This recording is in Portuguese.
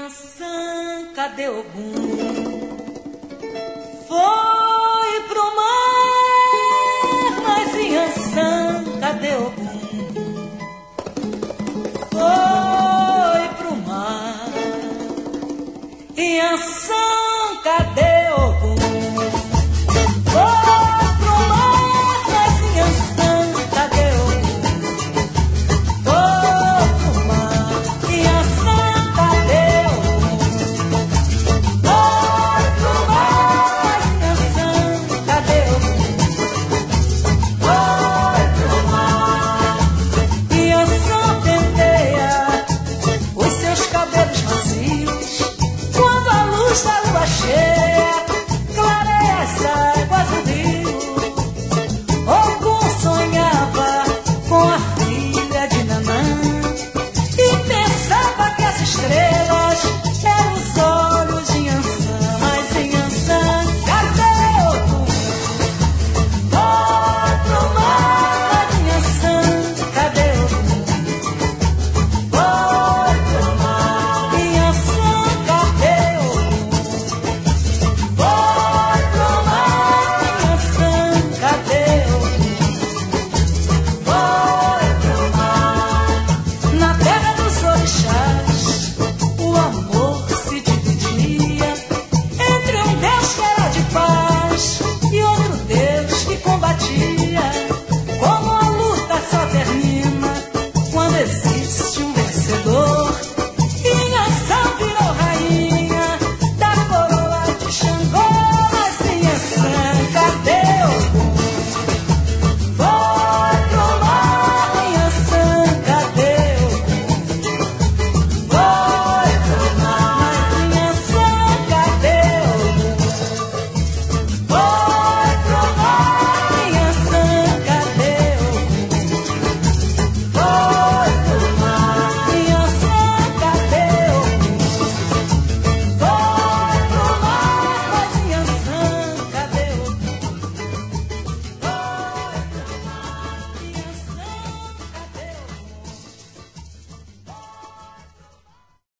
Inhansã, cadê Ogum? Foi pro mar, mas Inhansã, cadê Ogum? Foi pro mar, Inhansã, cadê Ogum? Foi pro mar, mas Inhansã, cadê Ogum? Foi pro mar, Inhansã, cadê Ogum? Foi pro mar, Inhansã, cadê Ogum? Foi pro mar, Inhansã penteia os seus cabelos macios quando a luz da lua chega.